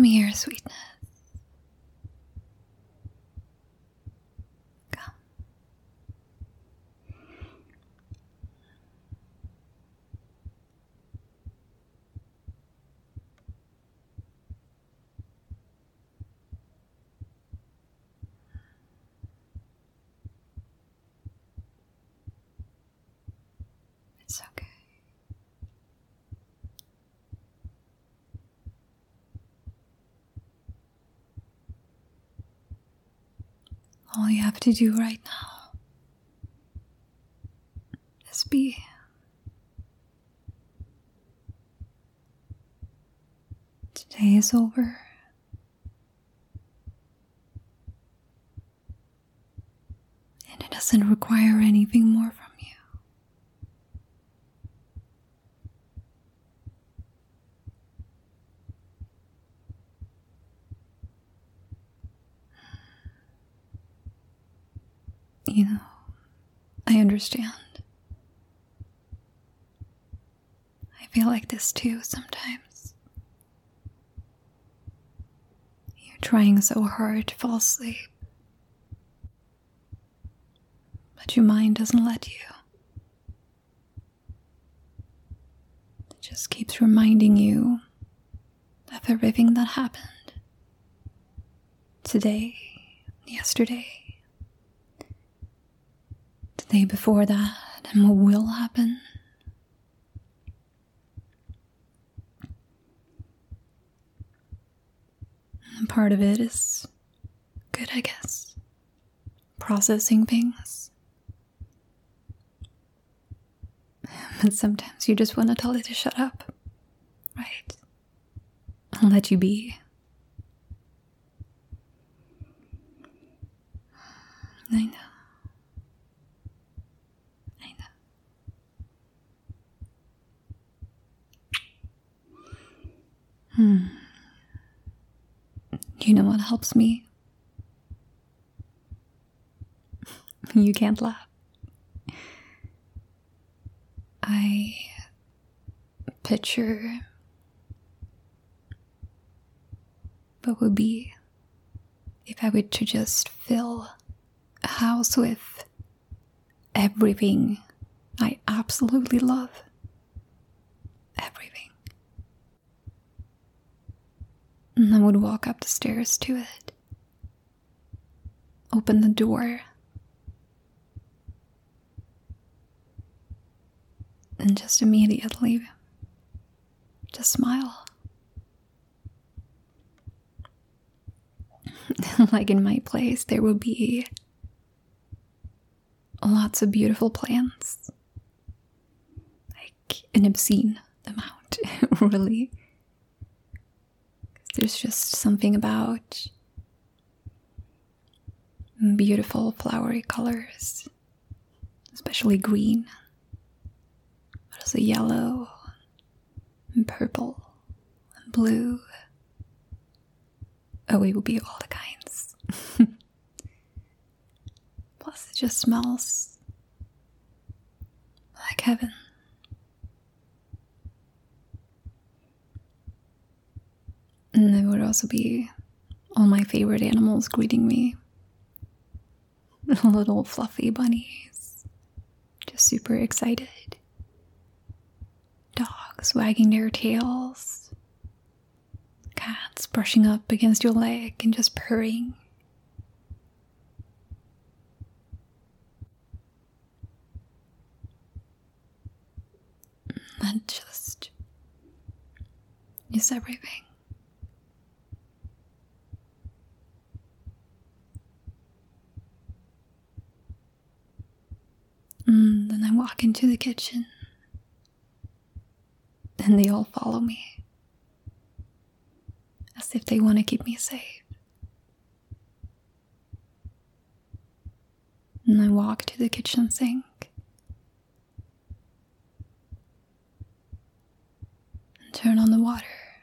here, sweetness. Come. It's okay. All you have to do right now is be. Today is over. And it doesn't require anything more from you. You know, I understand. I feel like this too sometimes. You're trying so hard to fall asleep, but your mind doesn't let you. It just keeps reminding you of everything that happened. Today, yesterday, the day before that, and what will happen. And part of it is good, I guess. Processing things. But sometimes you just want to tell it to shut up, right? And let you be. I know. You know what helps me? You can't laugh. I picture what would be if I were to just fill a house with everything I absolutely love. Everything. And I would walk up the stairs to it. Open the door. And just immediately, just smile. Like in my place, there will be lots of beautiful plants. Like an obscene amount, really. There's just something about beautiful flowery colors, especially green, but also yellow and purple and blue. Oh, it will be all the kinds. Plus, it just smells like heaven. And there would also be all my favorite animals greeting me. Little fluffy bunnies, just super excited. Dogs wagging their tails. Cats brushing up against your leg and just purring. And just everything. And then I walk into the kitchen, and they all follow me, as if they want to keep me safe. And I walk to the kitchen sink, and turn on the water.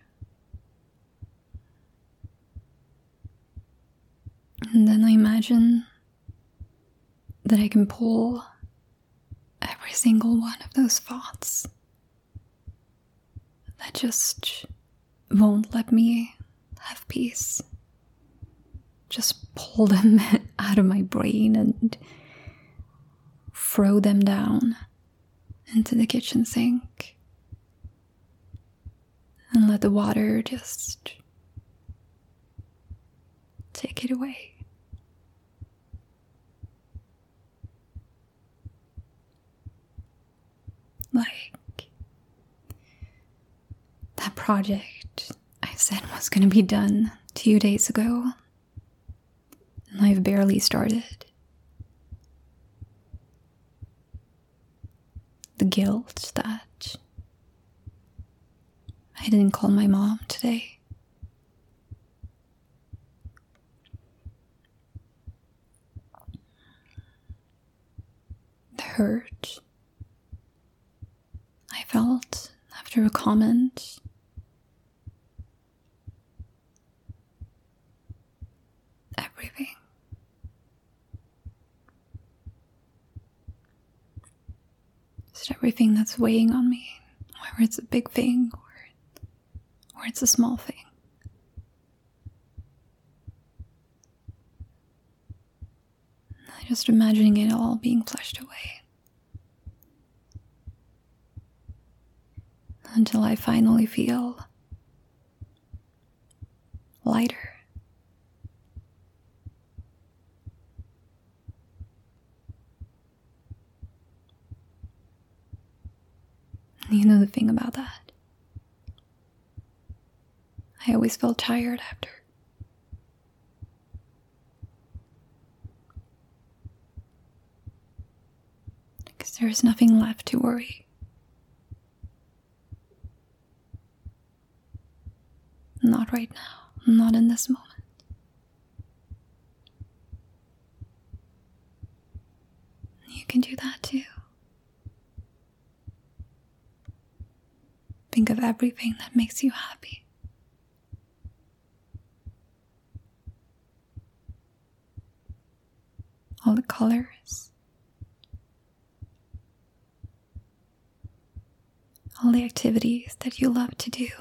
And then I imagine that I can pull every single one of those thoughts that just won't let me have peace. Just pull them out of my brain and throw them down into the kitchen sink. And let the water just take it away. Like that project I said was going to be done 2 days ago, and I've barely started. The guilt that I didn't call my mom today. The hurt I felt after a comment. Everything. Just everything that's weighing on me, whether it's a big thing or it's a small thing. I'm just imagining it all being flushed away. Until I finally feel lighter. You know the thing about that? I always felt tired after. Because there's nothing left to worry. Not right now. Not in this moment. You can do that too. Think of everything that makes you happy. All the colors. All the activities that you love to do.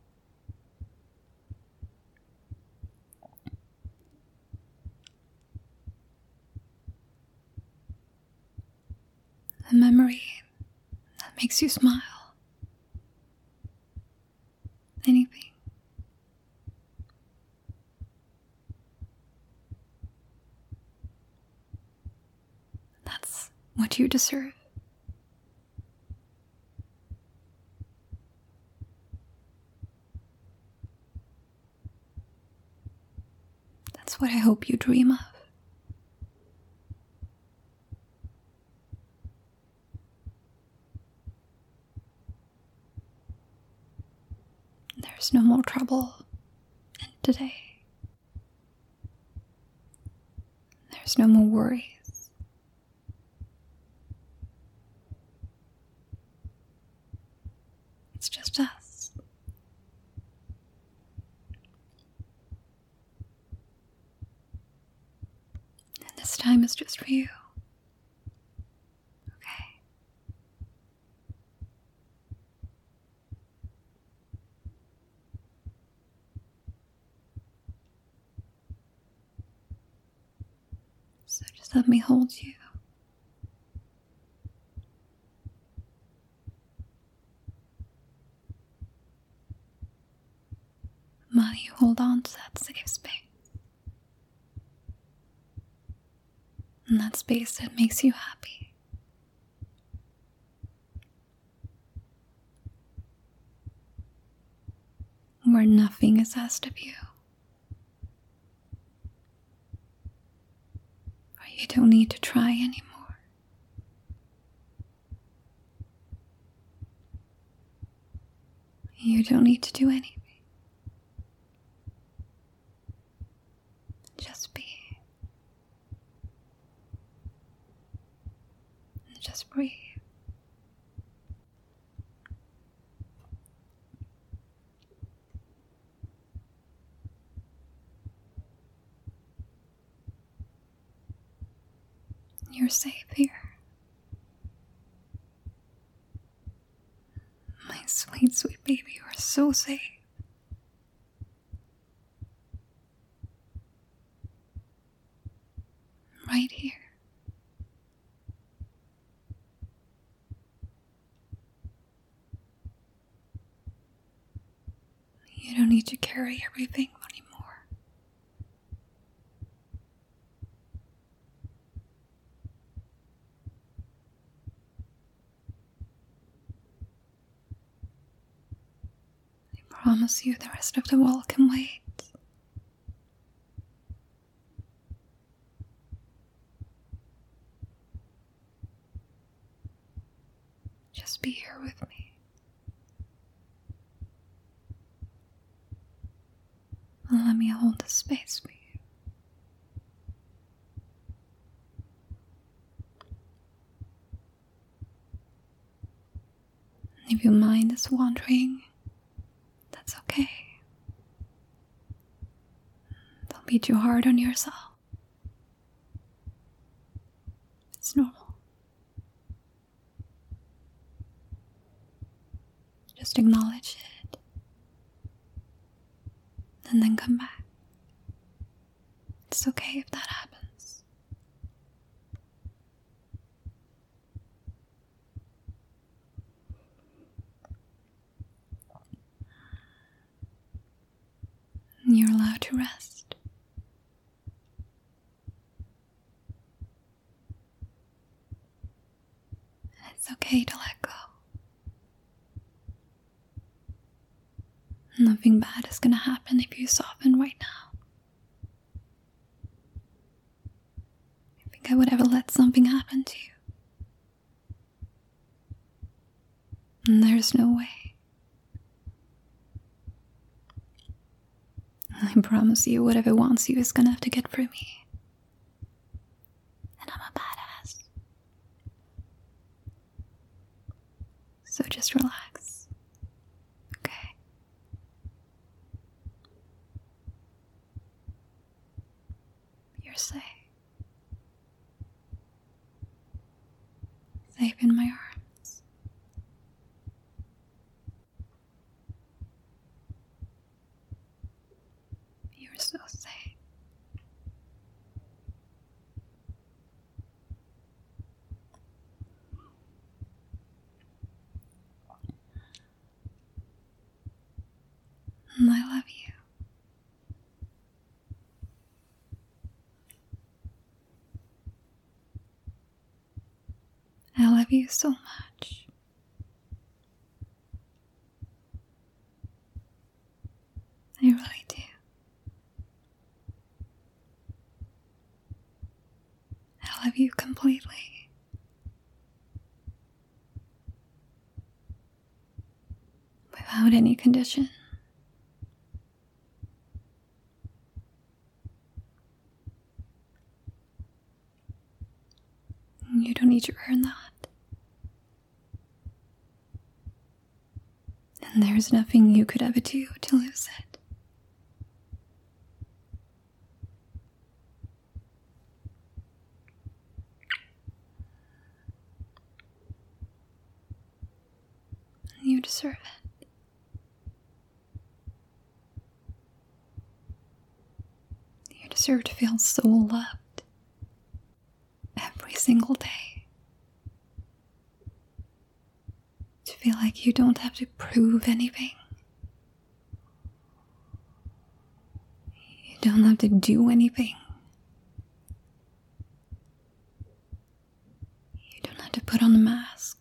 A memory that makes you smile. Anything. That's what you deserve. That's what I hope you dream of. There's no more trouble today. There's no more worries. It's just us. And this time is just for you. Okay? So just let me hold you. While you hold on to that safe space. And that space that makes you happy. Where nothing is asked of you. Where you don't need to try anymore. You don't need to do anything. Just be. Just breathe. You're safe here. My sweet, sweet baby, you are so safe. right here. You don't need to carry everything anymore. I promise you the rest of the world can wait. Just be here with me. And let me hold the space for you. If your mind is wandering, that's okay. Don't be too hard on yourself. It's normal. Just acknowledge it. And then come back. It's okay if that happens. You're allowed to rest. It's okay to let go. Nothing bad is gonna happen if you soften right now. I think I would ever let something happen to you. And there's no way. I promise you, whatever wants you is gonna have to get through me. And I'm a badass. So just relax. Okay? You're safe. Safe in my arms. You're so safe. And I love you. I love you so much. I really do. I love you completely. Without any condition. You don't need to earn that. And there's nothing you could ever do to lose it. You deserve it. You deserve to feel so loved every single day. To feel like you don't have to prove anything. You don't have to do anything. You don't have to put on a mask.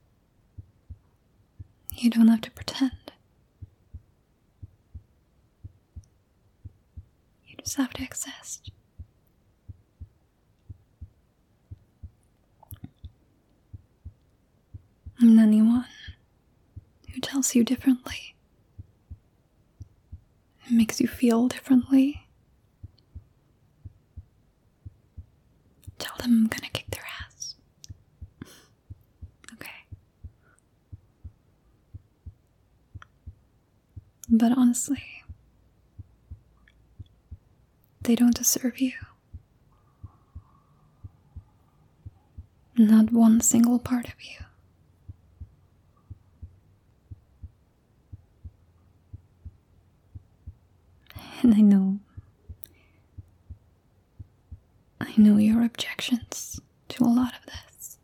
You don't have to pretend. You just have to exist. And anyone who tells you differently, who makes you feel differently, tell them I'm gonna kick their ass. Okay? But honestly, they don't deserve you. Not one single part of you. And I know know your objections to a lot of this.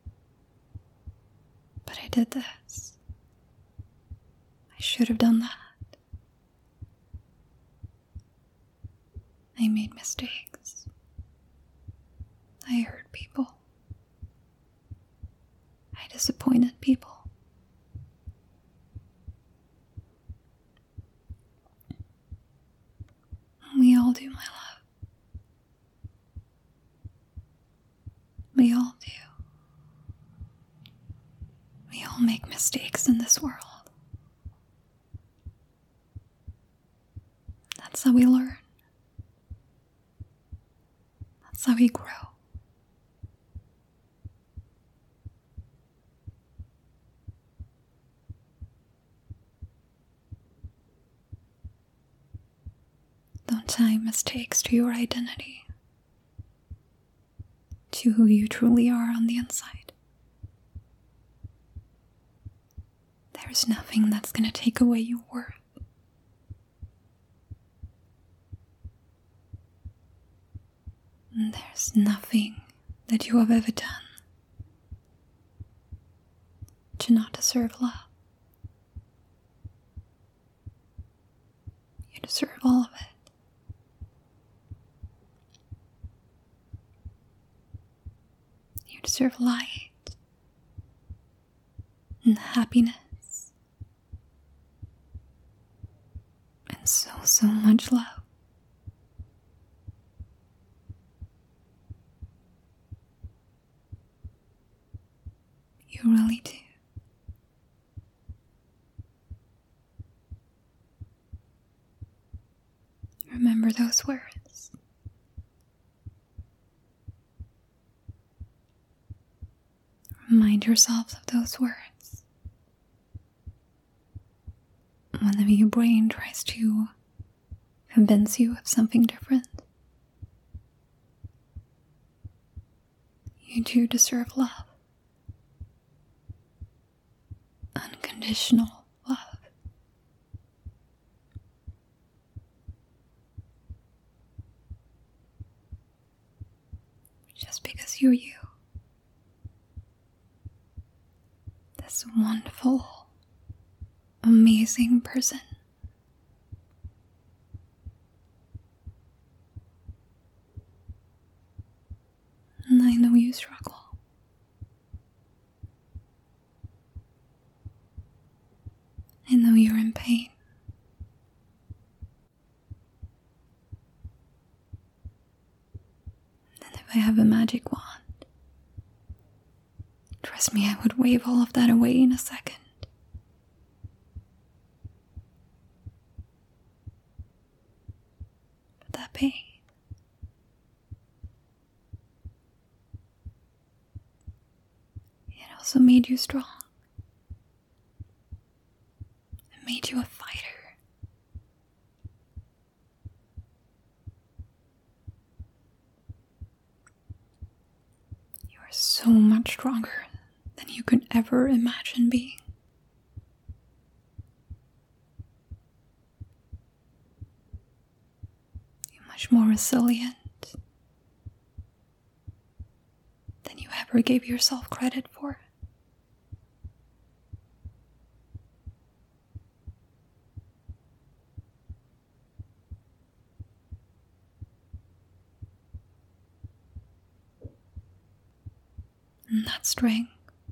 But I did this. I should have done that. I made mistakes. I hurt people. I disappointed people. We all do, my love. We all do. We all make mistakes in this world. That's how we learn. That's how we grow. Don't tie mistakes to your identity, to who you truly are on the inside. There's nothing that's going to take away your worth. And there's nothing that you have ever done to not deserve love. You deserve all of it. You deserve light and happiness and so much love. You really do. Remember those words. Remind yourselves of those words. Whenever your brain tries to convince you of something different, you do deserve love. Unconditional love. Just because you're you. This wonderful, amazing person. And I know you struggle. I know you're in pain. And if I have a magic wand, trust me, I would wave all of that away in a second. But that pain, it also made you strong. It made you a fighter. You are so much stronger than you could ever imagine being. You're much more resilient than you ever gave yourself credit for. And that strength,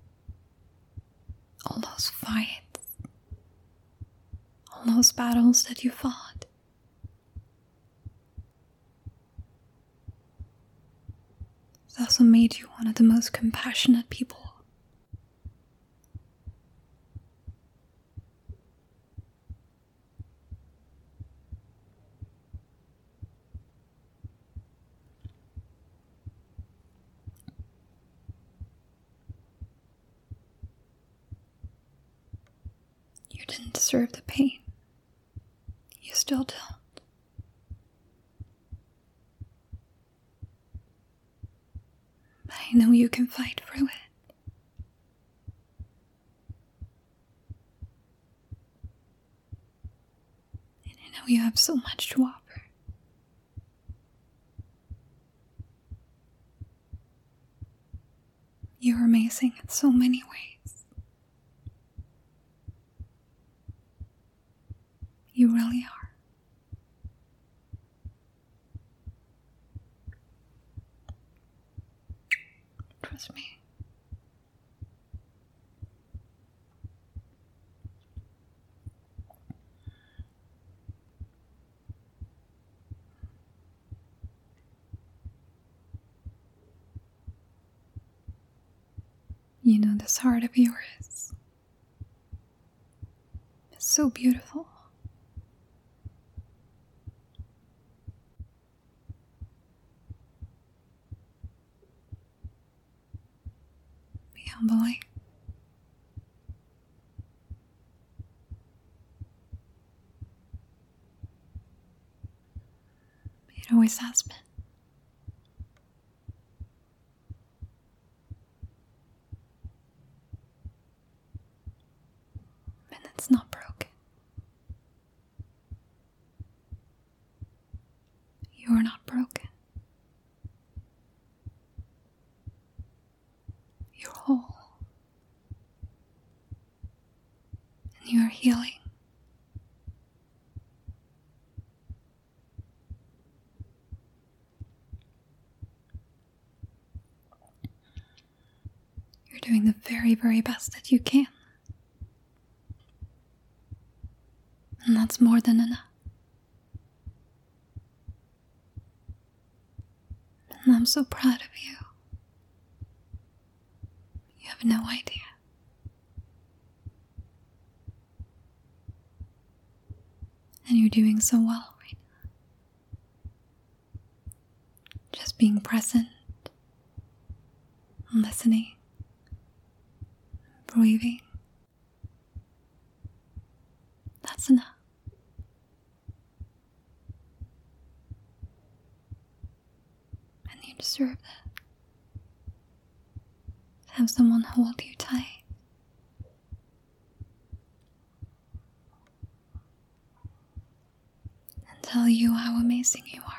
all those fights, all those battles that you fought, it's also made you one of the most compassionate people. You didn't deserve the pain. You still don't. But I know you can fight through it. And I know you have so much to offer. You're amazing in so many ways. You really are. Trust me. You know, this heart of yours is so beautiful. Be humbling. It always has been. And it's not broken. You are not broken. You're whole. And you are healing. You're doing the very, very best that you can. And that's more than enough. And I'm so proud of you. You have no idea. And you're doing so well right now. Just being present, listening, breathing. That's enough. And you deserve that. To have someone hold you tight. And tell you how amazing you are.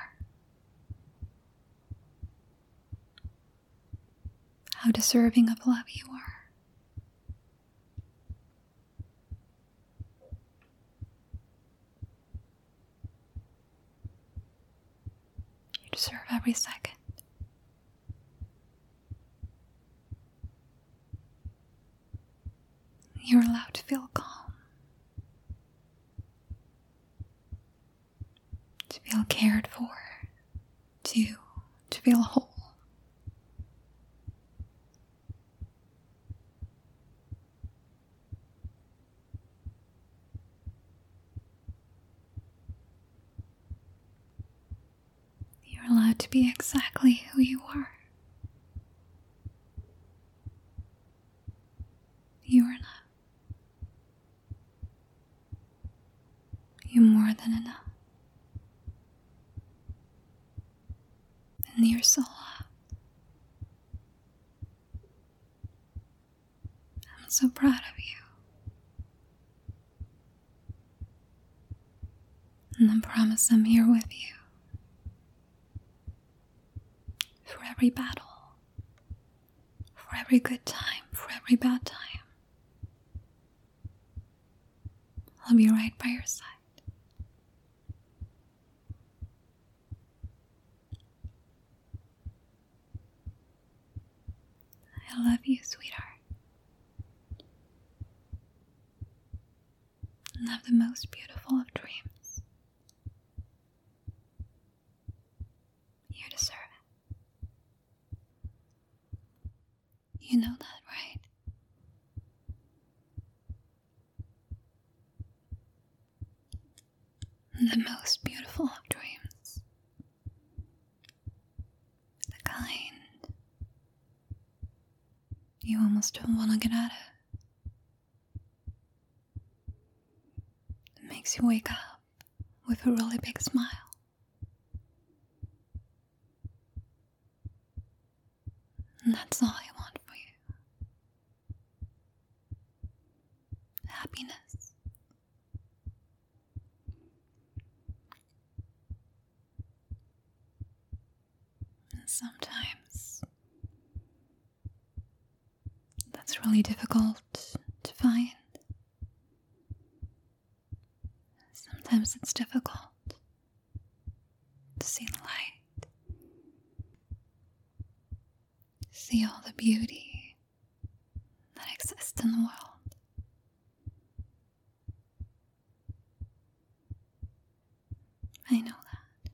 How deserving of love you are. You deserve every second. You're allowed to feel calm. To feel cared for. To feel whole. You're allowed to be exactly who you are. You are enough. You're more than enough. And you're so loved. I'm so proud of you. And I promise I'm here with you. For every battle. For every good time. For every bad time. I'll be right by your side. I love you, sweetheart. And have the most beautiful of dreams. You deserve it. You know that, right? The most beautiful of dreams. The kind you almost don't want to get out of. It makes you wake up with a really big smile. And that's all I want for you. Happiness. And sometimes really difficult to find. Sometimes it's difficult to see the light, see all the beauty that exists in the world. I know that.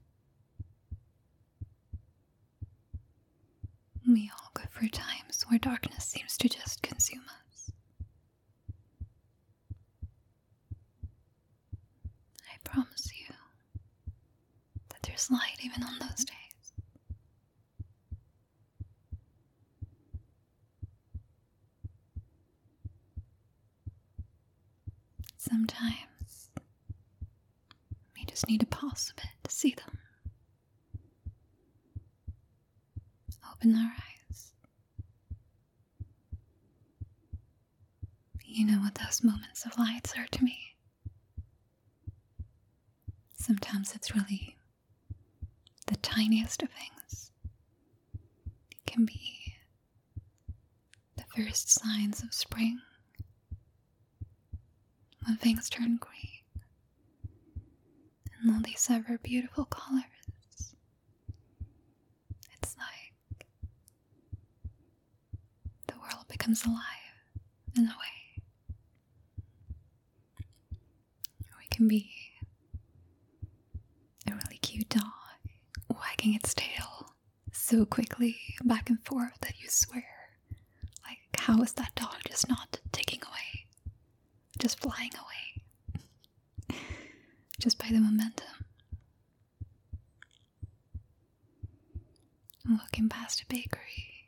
We all go through times where darkness seems to just consume us. I promise you that there's light even on those days. Sometimes we just need to pause a bit to see them. Open our eyes. You know what those moments of lights are to me. Sometimes it's really the tiniest of things. It can be the first signs of spring, when things turn green, and all these ever beautiful colors. It's like the world becomes alive in a way. We can be a really cute dog wagging its tail so quickly back and forth that you swear, like, how is that dog just not taking away, just flying away, just by the momentum? Walking past a bakery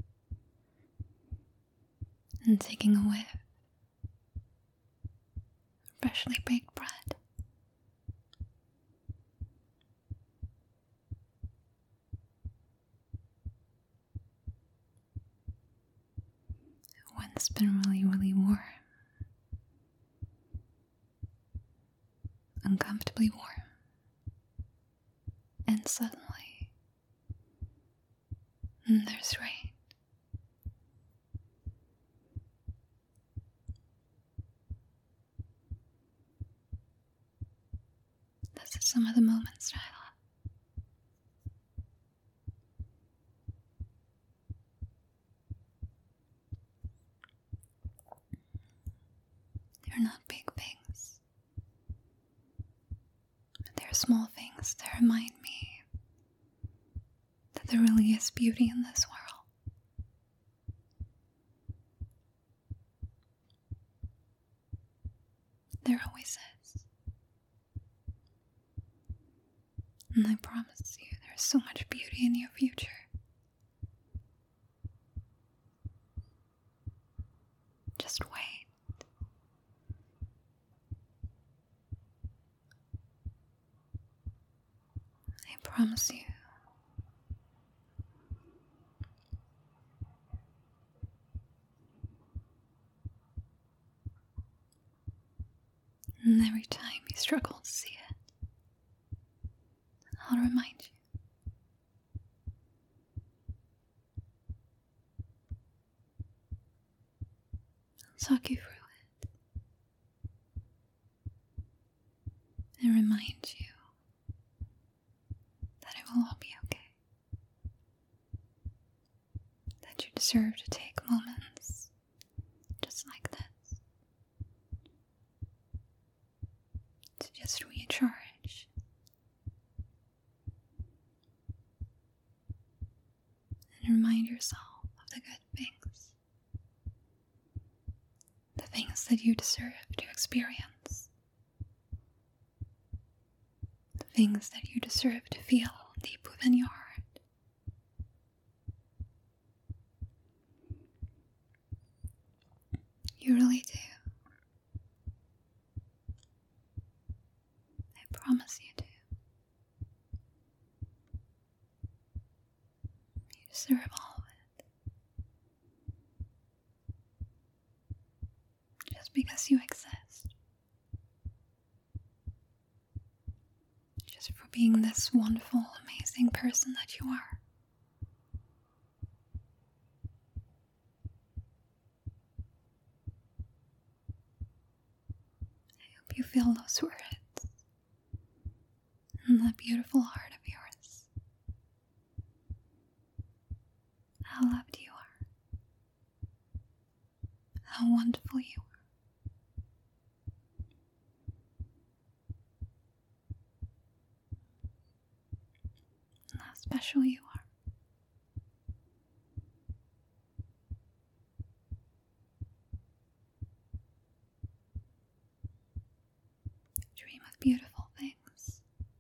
and taking a whiff of freshly baked bread. When it's been really, really warm, uncomfortably warm, and suddenly there's rain. Those are some of the moments that I love. They're not big things, but they're small things that remind me that there really is beauty in this world. There always is. And I promise you, there's so much beauty in your future. Just wait. I promise you. And every time you struggle to see it, I'll remind you. I'll talk you through it. And remind you that it will all be okay. That you deserve to take moments just like this to just recharge and remind yourself of the good things, the things that you deserve to experience, the things that you deserve to feel deep within your heart. You really do. I promise you do. You deserve all of it. Just because you exist. Just for being this wonderful, amazing person that you are. you feel those words in that beautiful heart of yours. How loved you are. How wonderful you are. And how special you are. Dream of beautiful things.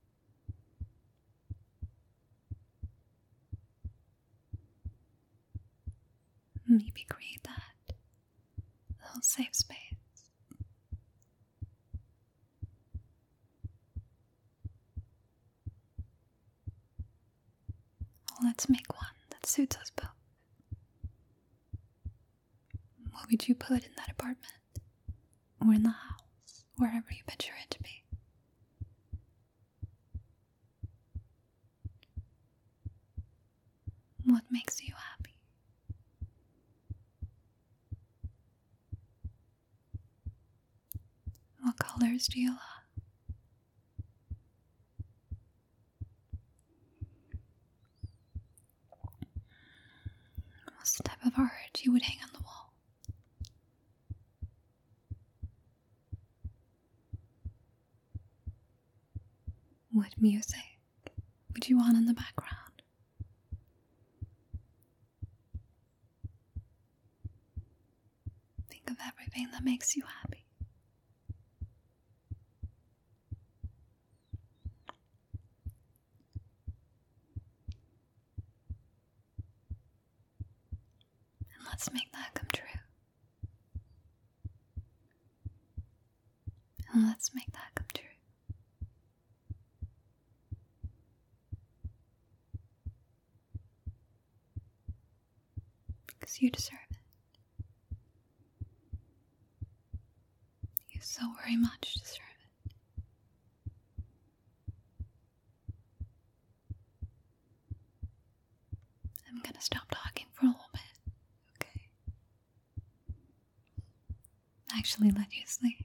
Maybe create that little safe space. Let's make one that suits us both. What would you put in that apartment? Or in the house? Wherever you picture it to be. What makes you happy? What colors do you love? What's the type of art you would hang on the wall? What music would you want in the background? Think of everything that makes you happy. And let's make that come true. And let's make that come true. Because you deserve it. You so very much deserve it. I'm gonna stop talking for a little bit, okay? Actually let you sleep.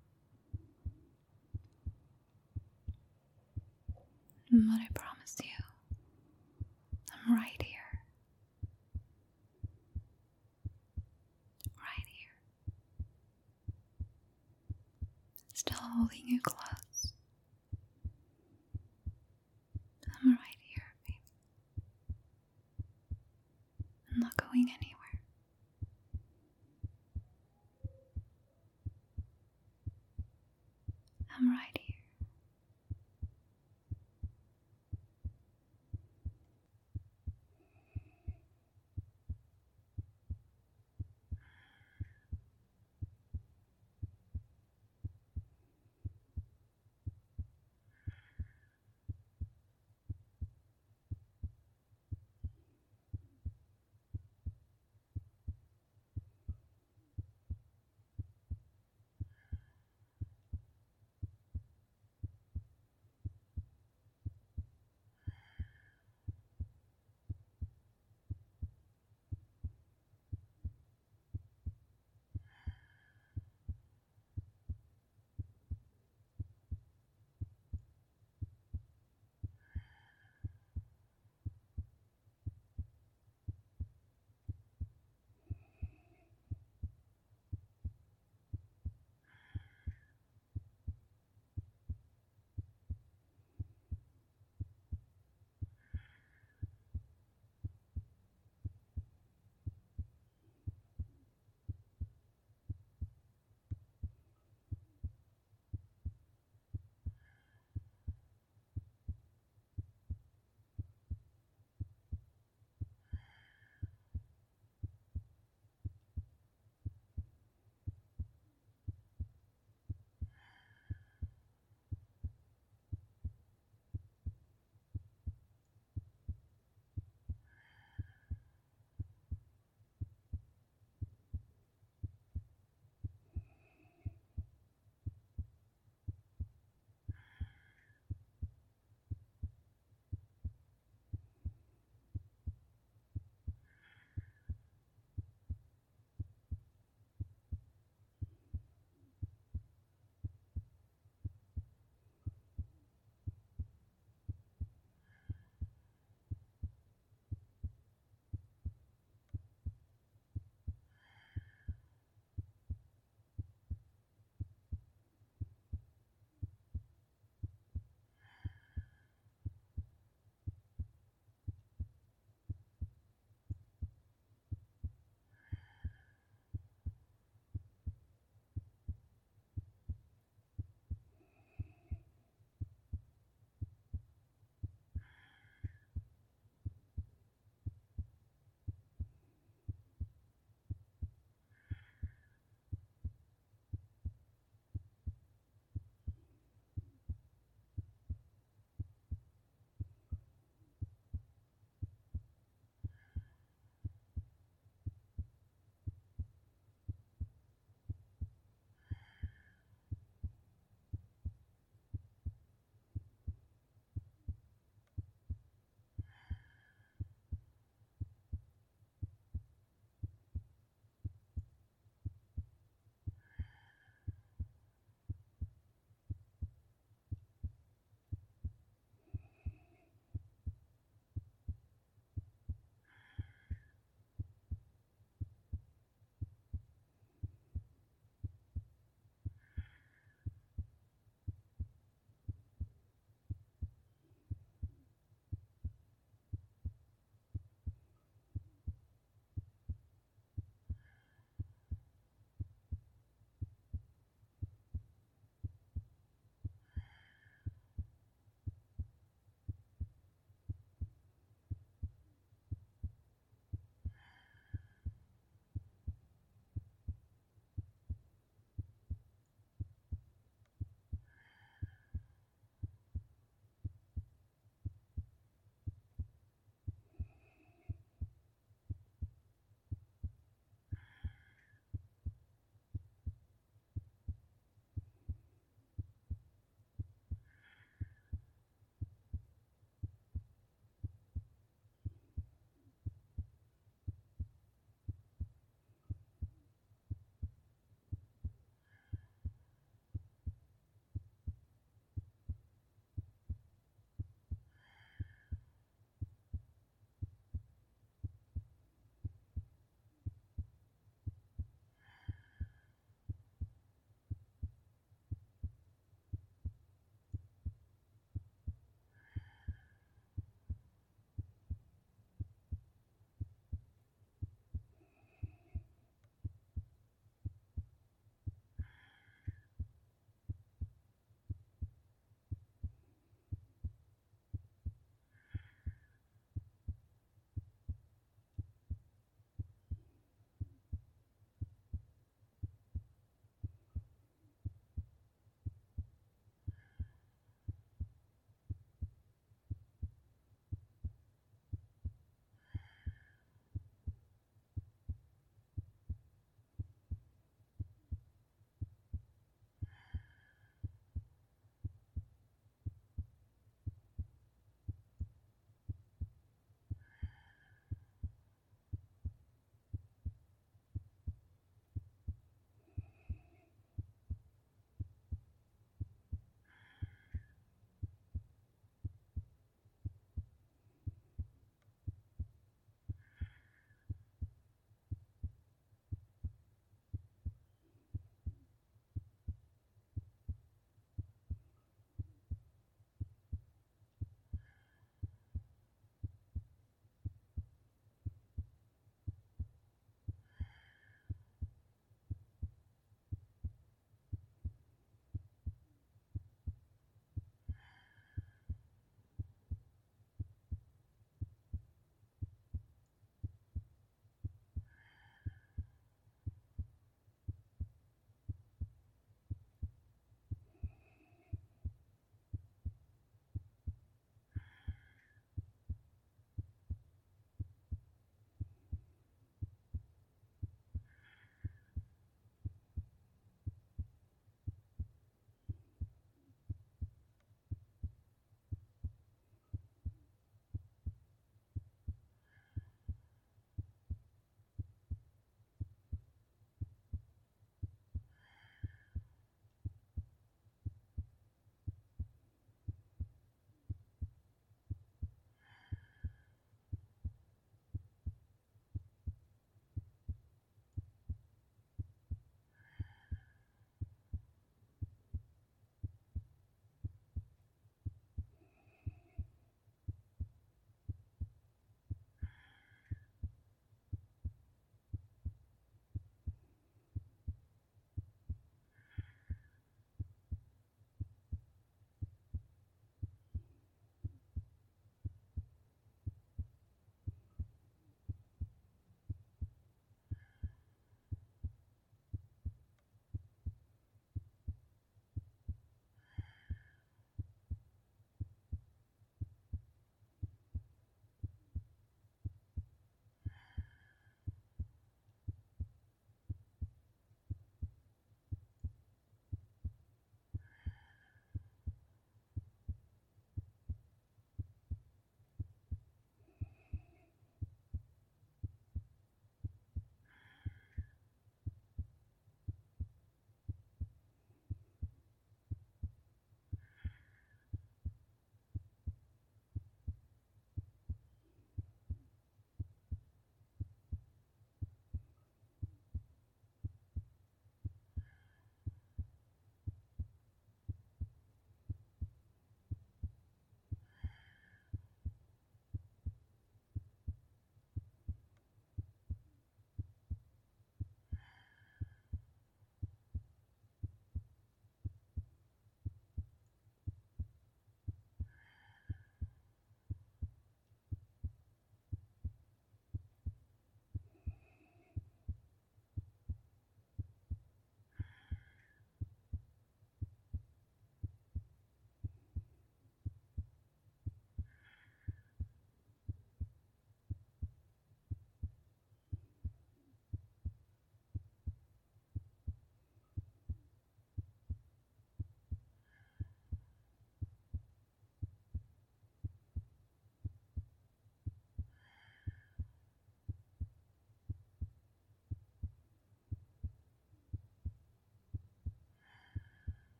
But I promise you, I'm right here. Right here. Still holding you close. I'm right here, baby. I'm not going anywhere. I'm right here.